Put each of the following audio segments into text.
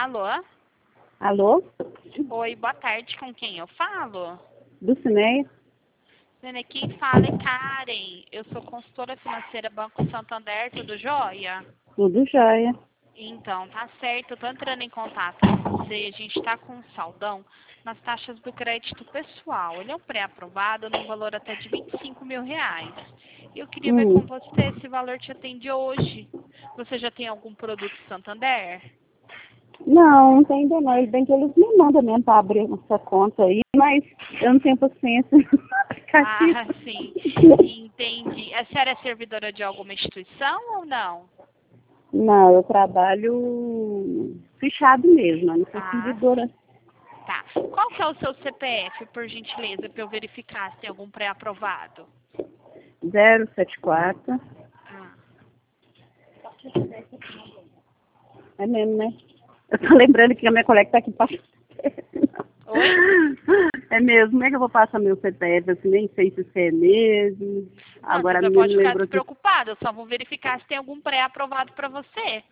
Alô? Alô? Oi, boa tarde. Com quem eu falo? Dulcineia? Nene, quem fala é Karen. Eu sou consultora financeira Banco Santander, tudo jóia? Tudo jóia. Então, tá certo. Eu tô entrando em contato com você. A gente tá com um saldão nas taxas do crédito pessoal. Ele é um pré-aprovado num valor até de R$ 25.000. E eu queria ver com você se esse valor te atende hoje. Você já tem algum produto Santander? Não tem ainda não. Bem que eles me mandam mesmo para abrir essa conta aí, mas eu não tenho paciência. Ah, sim. Entendi. A senhora é servidora de alguma instituição ou não? Não, eu trabalho fechado mesmo, eu não sou servidora. Tá. Qual que é o seu CPF, por gentileza, para eu verificar se tem algum pré-aprovado? 074. Ah. É mesmo, né? Eu tô lembrando que a minha colega tá aqui passando. Oi? É mesmo, como é que eu vou passar meu CPF? Eu nem sei se isso é mesmo. Não, Agora a você menina pode me ficar lembrou que... despreocupada. Eu só vou verificar se tem algum pré-aprovado para você.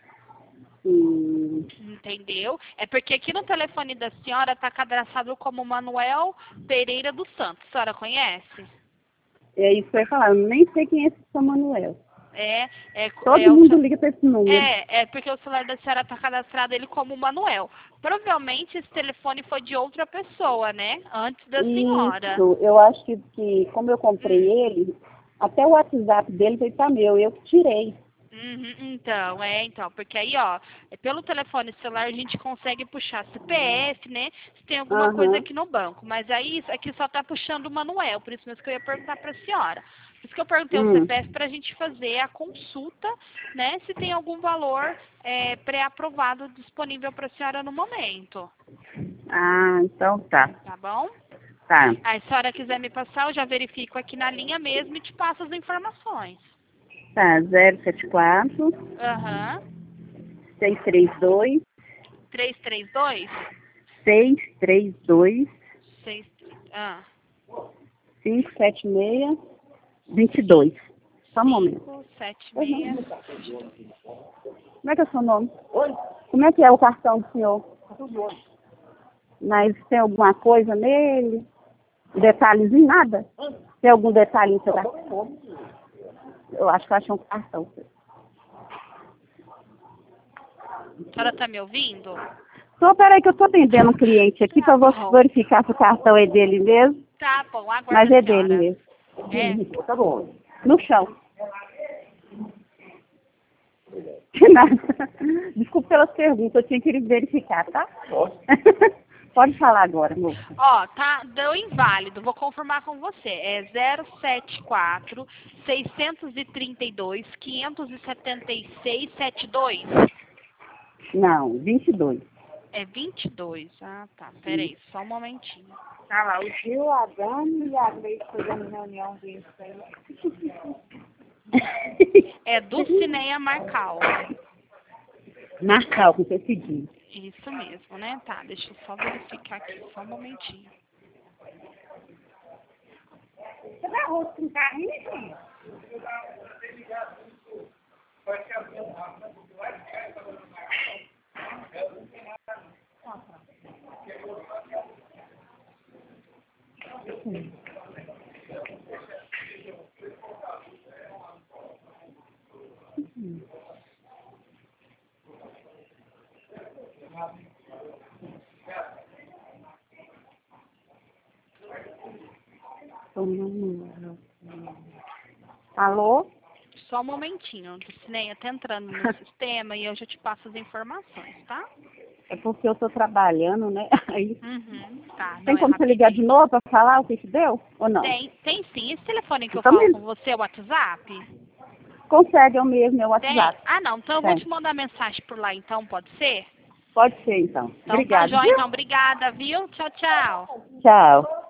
Entendeu? É porque aqui no telefone da senhora está cadastrado como Manuel Pereira dos Santos. A senhora conhece? É isso que eu ia falar, eu nem sei quem é esse São Manuel. Todo O mundo seu... liga para esse número. É porque o celular da senhora está cadastrado ele como Manuel. Provavelmente esse telefone foi de outra pessoa, né? Antes da senhora. Isso, eu acho que como eu comprei ele, até o WhatsApp dele veio para meu, eu que tirei. Então, porque aí, ó, pelo telefone celular a gente consegue puxar CPF, né? Se tem alguma coisa aqui no banco. Mas aí, isso aqui só tá puxando o Manuel, por isso mesmo que eu ia perguntar pra senhora. Por isso que eu perguntei o CPF pra gente fazer a consulta, né? Se tem algum valor pré-aprovado disponível pra senhora no momento. Ah, então tá. Tá bom? Tá. Aí, se a senhora quiser me passar, eu já verifico aqui na linha mesmo e te passo as informações. Tá, 074 Aham. 632 332? 632 576 22. Só um momento. 576. Como é que é o seu nome? Oi? Como é que é o cartão do senhor? Mas tem alguma coisa nele? Detalhezinho, nada? Tem algum detalhe no seu cartão? Eu acho que eu achei um cartão. A senhora tá me ouvindo? Só peraí que eu tô atendendo um cliente aqui para verificar se o cartão é dele mesmo. Tá bom, aguarda. Mas a é senhora. dele mesmo. É? Tá bom. No chão. Que nada. Desculpe pelas perguntas, eu tinha que verificar, tá? Pode falar agora, moça. Ó, tá, deu inválido, vou confirmar com você. É 074 632 576 72. Não, 22. É 22. Ah, tá. Peraí, só um momentinho. Tá lá, o Gil, a Dani e a Gleice fazendo reunião disso aí. É Dulcineia Marcal. Marcal, com esse seguinte. Isso mesmo, né? Tá, deixa eu só verificar aqui, só um momentinho. Você dá rosto com carrinho? Alô? Só um momentinho, Dulcineia, tá entrando no sistema e eu já te passo as informações, tá? É porque eu tô trabalhando, né? Aí, Tá, não tem é como você ligar de rapidinho. novo para falar o que que deu? Ou não? Tem sim. Esse telefone que eu Então, falo com você é o WhatsApp? consegue eu mesmo, meu Tem? WhatsApp. Ah, não. Então eu vou te mandar mensagem por lá, então, pode ser? Pode ser, então. Então tá Obrigada, jóia, viu? então. Obrigada, viu? Tchau, tchau. Tchau.